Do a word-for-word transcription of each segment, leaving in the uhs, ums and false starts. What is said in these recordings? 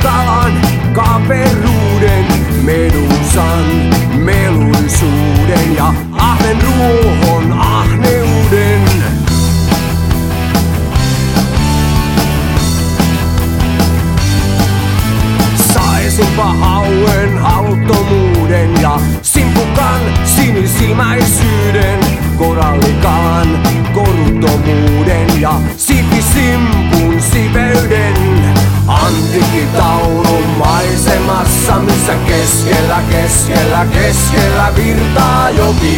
korallikalan kaperuuden, medusan melullisuuden ja ahven ruohon ahneuden. Saisinpa hauen haluttomuuden ja simpukan sinisilmäisyyden, korallikalan koruttomuuden ja sipisimpun siveyden. Antiikitaulun maisemassa, missä keskellä, keskellä, keskellä virtaa joki.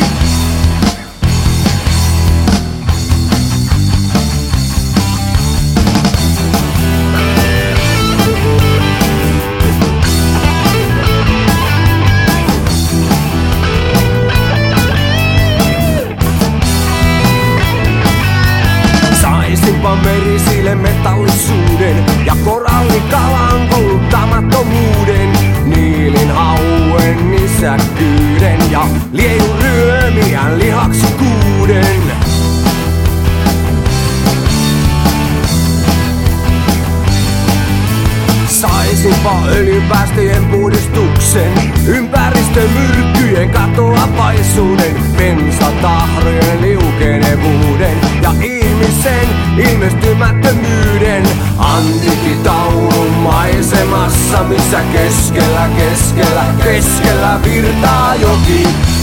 Saisinpa merisille metallisuuden ja korallikalan kuluttamattomuuden, niilin hauen nisäkkyyden ja liedun ryömiän lihaksikuuden. Saisinpa öljypäästöjen puhdistuksen, ympäristömyrkkyjen katoapaisuuden, bensatahrojen liukenevuuden ja ihmisen ilmestymättömyyden. Antiikitaulun maisemassa, missä keskellä, keskellä, keskellä virtaa joki.